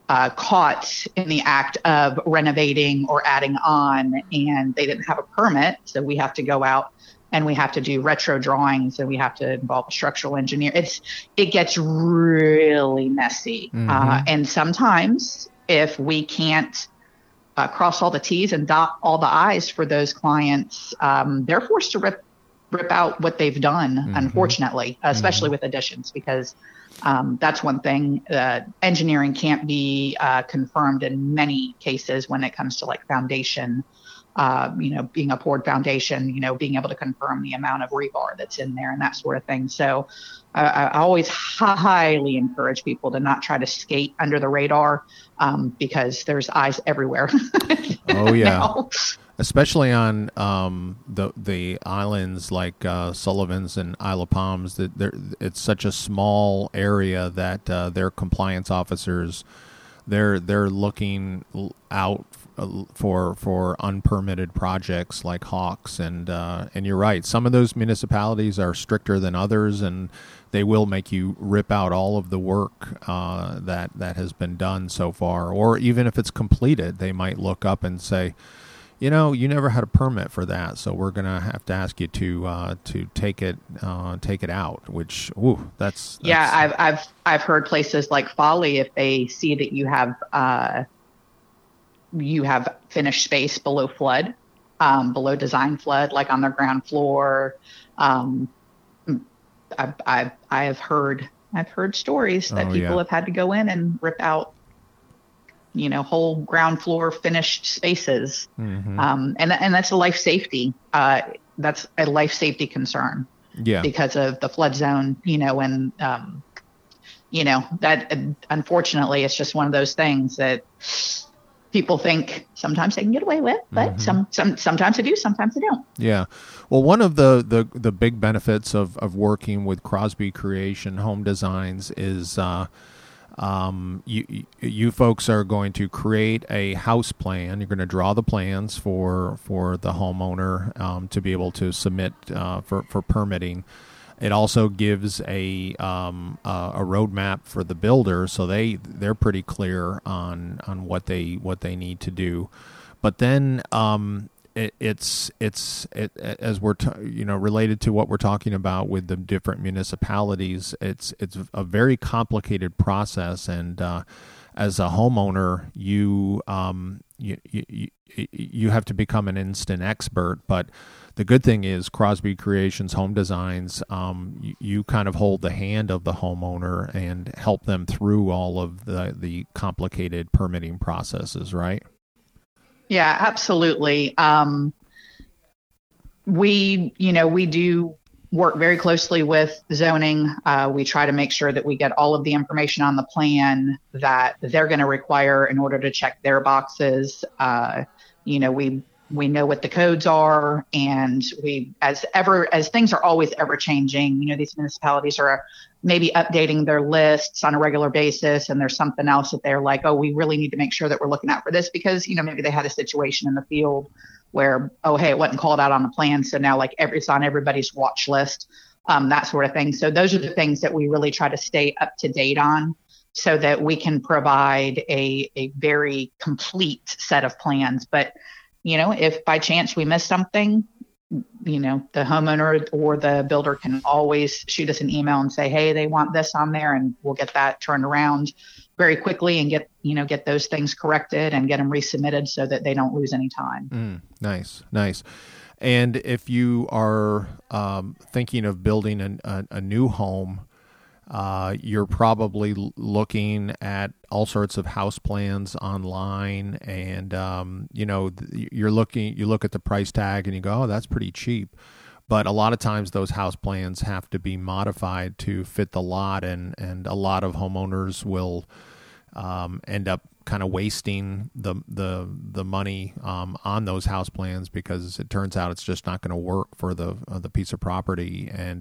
Speaker 8: caught in the act of renovating or adding on, and they didn't have a permit. So we have to go out and we have to do retro drawings, and we have to involve a structural engineer. It gets really messy. And sometimes if we can't cross all the T's and dot all the I's for those clients, they're forced to rip out what they've done, unfortunately, especially with additions, because that's one thing. Engineering can't be confirmed in many cases when it comes to like foundation, being a poured foundation, being able to confirm the amount of rebar that's in there and that sort of thing. So I always highly encourage people to not try to skate under the radar, because there's eyes everywhere.
Speaker 3: Oh, yeah.
Speaker 8: Now.
Speaker 3: Especially on the islands like Sullivan's and Isle of Palms, it's such a small area that their compliance officers, they're looking out for unpermitted projects like Hawks, and you're right. Some of those municipalities are stricter than others, and they will make you rip out all of the work that has been done so far, or even if it's completed, they might look up and say, you never had a permit for that, so we're gonna have to ask you to take it out. Which, that's
Speaker 8: yeah. I've heard places like Folly, if they see that you have finished space below flood, below design flood, like on their ground floor. I've heard stories that people have had to go in and rip out, whole ground floor finished spaces. And that's a life safety. That's a life safety concern. Yeah. Because of the flood zone, and, that unfortunately it's just one of those things that people think sometimes they can get away with, but sometimes they do, sometimes they don't.
Speaker 3: Yeah. Well, one of the big benefits of working with Crosby Creation Home Designs is, you folks are going to create a house plan. You're going to draw the plans for the homeowner to be able to submit for permitting. It also gives a roadmap for the builder, so they're pretty clear on what they need to do. But then it's as we're related to what we're talking about with the different municipalities, it's a very complicated process, and as a homeowner, you have to become an instant expert. But the good thing is Crosby Creations Home Designs, you kind of hold the hand of the homeowner and help them through all of the complicated permitting processes, right?
Speaker 8: Yeah, absolutely. We do work very closely with zoning. We try to make sure that we get all of the information on the plan that they're going to require in order to check their boxes. We know what the codes are, and as things are always ever changing, these municipalities are maybe updating their lists on a regular basis, and there's something else that they're like, oh, we really need to make sure that we're looking out for this because, maybe they had a situation in the field where, oh, hey, it wasn't called out on the plan. So now it's on everybody's watch list, that sort of thing. So those are the things that we really try to stay up to date on so that we can provide a very complete set of plans. But if by chance we miss something, the homeowner or the builder can always shoot us an email and say, hey, they want this on there, and we'll get that turned around very quickly and get those things corrected and get them resubmitted so that they don't lose any time.
Speaker 3: Nice. And if you are thinking of building a new home, you're probably looking at all sorts of house plans online, and you look at the price tag and you go, oh, that's pretty cheap. But a lot of times those house plans have to be modified to fit the lot, and a lot of homeowners will end up kind of wasting the money on those house plans because it turns out it's just not going to work for the piece of property. And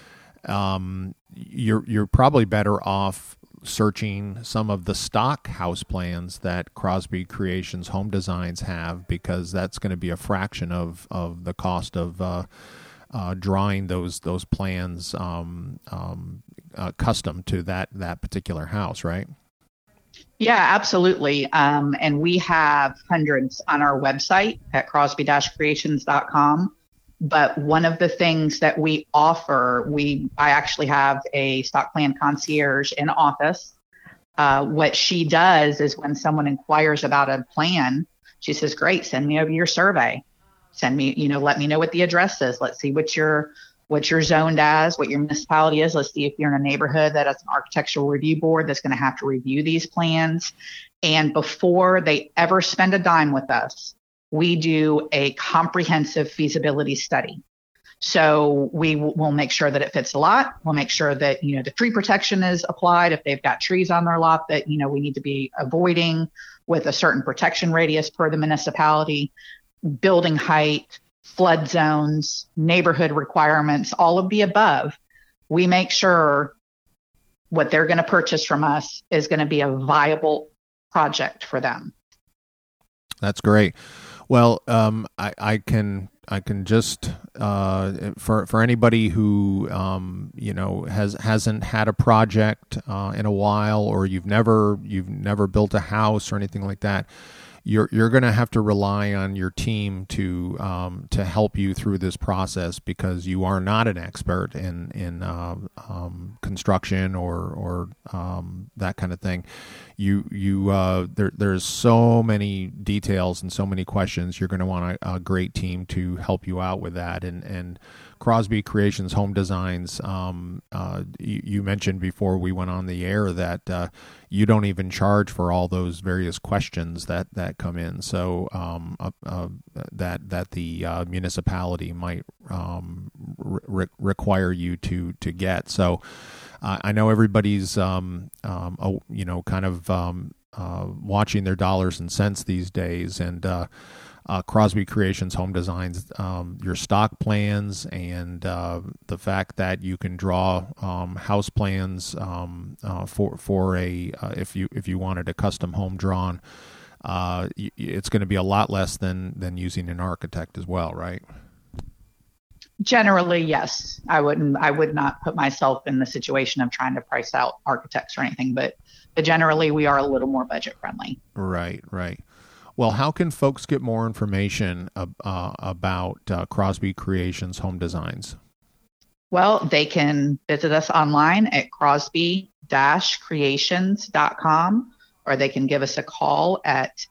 Speaker 3: you're probably better off searching some of the stock house plans that Crosby Creations Home Designs have, because that's going to be a fraction of the cost of drawing those plans custom to that particular house, right?
Speaker 8: Yeah, absolutely. And we have hundreds on our website at crosby-creations.com. But one of the things that we offer, I actually have a stock plan concierge in office. What she does is when someone inquires about a plan, she says, great, send me over your survey. Send me, let me know what the address is. Let's see what you're zoned as, what your municipality is. Let's see if you're in a neighborhood that has an architectural review board that's going to have to review these plans. And before they ever spend a dime with us, we do a comprehensive feasibility study. So we will make sure that it fits the lot. We'll make sure that, the tree protection is applied. If they've got trees on their lot that, we need to be avoiding with a certain protection radius per the municipality, building height, flood zones, neighborhood requirements, all of the above. We make sure what they're going to purchase from us is going to be a viable project for them.
Speaker 3: That's great. Well, I can just for anybody who hasn't had a project in a while, or you've never built a house or anything like that, you're going to have to rely on your team to help you through this process, because you are not an expert in construction or that kind of thing. There's so many details and so many questions. You're going to want a great team to help you out with that. And Crosby Creations Home Designs, you mentioned before we went on the air that you don't even charge for all those various questions that come in. So that the municipality might require you to get. So I know everybody's kind of watching their dollars and cents these days, and Crosby Creations Home Designs, your stock plans, and the fact that you can draw house plans for a if you wanted a custom home drawn, it's going to be a lot less than using an architect as well, right?
Speaker 8: Generally, yes. I would not put myself in the situation of trying to price out architects or anything, but generally we are a little more budget friendly. Right.
Speaker 3: Well, how can folks get more information about Crosby Creations Home Designs?
Speaker 8: Well, they can visit us online at crosby-creations.com, or they can give us a call at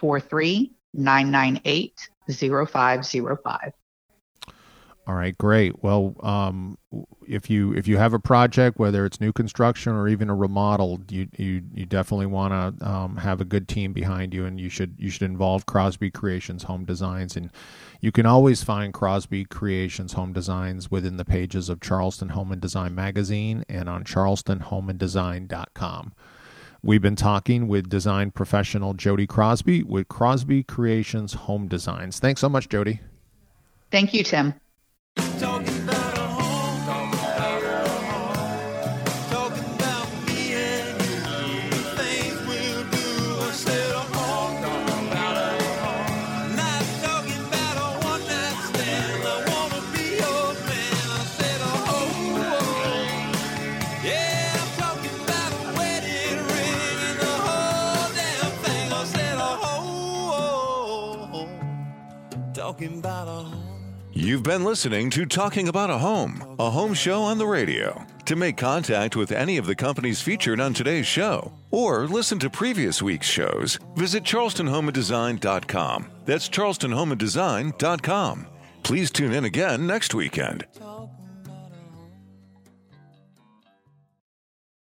Speaker 8: 843-998-0505.
Speaker 3: All right, great. Well, if you have a project, whether it's new construction or even a remodel, you definitely want to have a good team behind you, and you should involve Crosby Creations Home Designs. And you can always find Crosby Creations Home Designs within the pages of Charleston Home and Design magazine and on charlestonhomeanddesign.com. We've been talking with design professional Jody Crosby with Crosby Creations Home Designs. Thanks so much, Jody.
Speaker 8: Thank you, Tim.
Speaker 1: Talking about a home, talking about me and you, the things we'll do instead of home, talking about a home. Not talking about a one-night stand, I wanna be your man, I said a home. Yeah, I'm talking about a wedding ring and the whole damn thing, I said a home. Talking about a home.
Speaker 2: You've been listening to Talking About a Home show on the radio. To make contact with any of the companies featured on today's show, or listen to previous week's shows, visit charlestonhomeanddesign.com. That's charlestonhomeanddesign.com. Please tune in again next weekend.